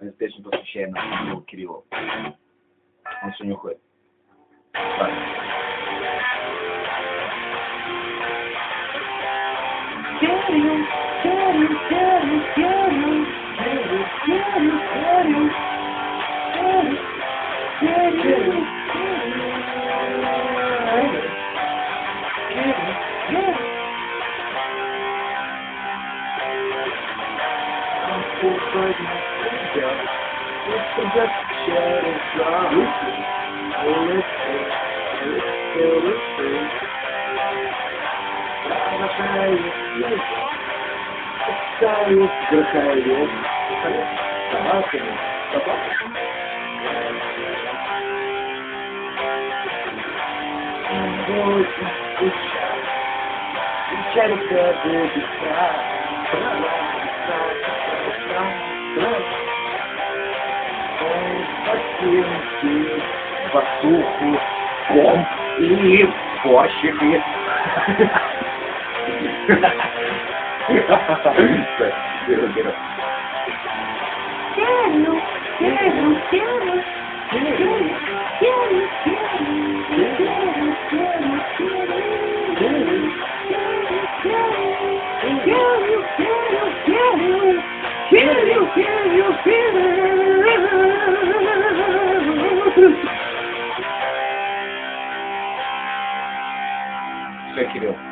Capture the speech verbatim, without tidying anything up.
безбежно посвящаем нашему другу Кириллу. Он сегодня уходит. Ладно. Кирилл, Кирилл, Кирилл, Кирилл, Кирилл, Кирилл, Кирилл, Кирилл, Басуху, ком и борщики. Кирилл, Кирилл, Кирилл, Кирилл, Кирилл, Кирилл, Кирилл, Кирилл, Кирилл, Кирилл, Кирилл. Все, Кирилл.